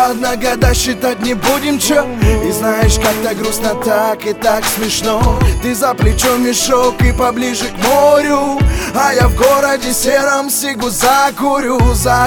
ладно, года считать не будем, чё? И знаешь, как-то грустно так и так смешно. Ты за плечом мешок и поближе к морю, а я в городе сером сигу закурю.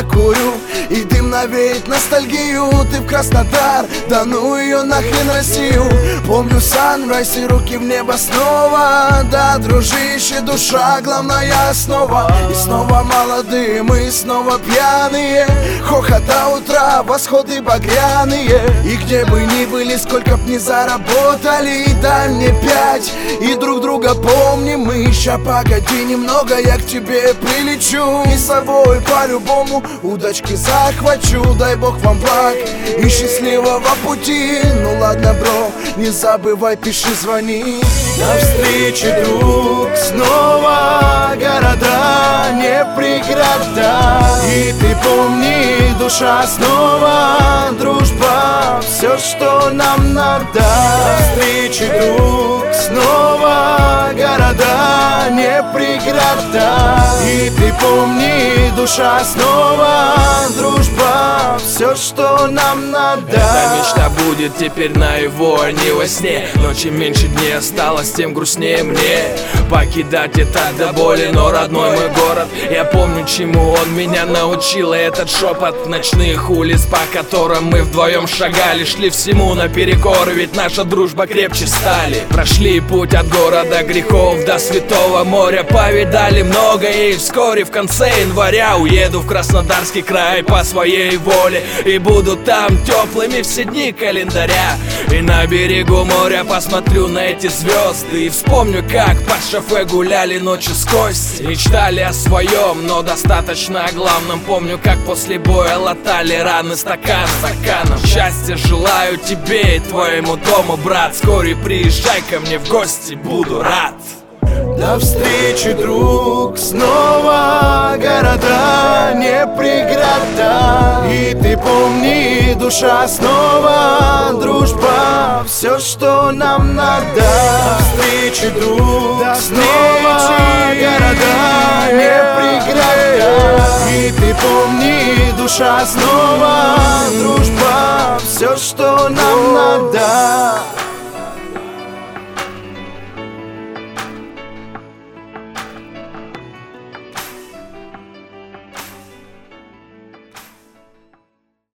И дым навеет ностальгию. Ты в Краснодар, да ну ее нахрен Россию. Помню санрайз и руки в небо снова. Да, дружище, душа главная основа. И снова молодые, мы снова пьяные. Хохот до утра, восходы багряные. И где бы ни были, сколько б ни заработали, дай мне 5 и друг друга помним мы. Ща погоди немного, я к тебе прилечу. И с собой по-любому удочки захвачу. Дай бог вам благ и счастливого пути. Ну ладно, бро, не забывай, пиши, звони. До встречи, друг, снова города, не преграда. И ты помни, душа снова, дружба, все, что нам надо. До встречи, друг, снова города, не преграда. И ты помни, душа снова, дружба, все, что нам надо. Эта мечта будет теперь наяву, а не во сне. Но чем меньше дней осталось, тем грустнее мне покидать это до боли, но родной мой город. Я помню, чему он меня научил. И этот шепот ночных улиц, по которым мы вдвоем шагали, шли всему наперекор, ведь наша дружба крепче стали. Прошли путь от города грехов до Святого моря, повидали многое, и вскоре в конце января уеду в Краснодарский край по своей воле. И буду там теплыми все дни календаря. И на берегу моря посмотрю на эти звезды и вспомню, как под шофе гуляли ночью с Костей. Мечтали о своем, но достаточно о главном. Помню, как после боя латали раны стаканом. Счастья желаю тебе и твоему дому, брат. Вскоре приезжай ко мне в гости, буду рад. До встречи, друг, снова города, не преграда. И ты помни, душа снова, дружба, все, что нам надо. До встречи, друг, снова города, не преграда. И ты помни, душа снова, дружба, все, что надо.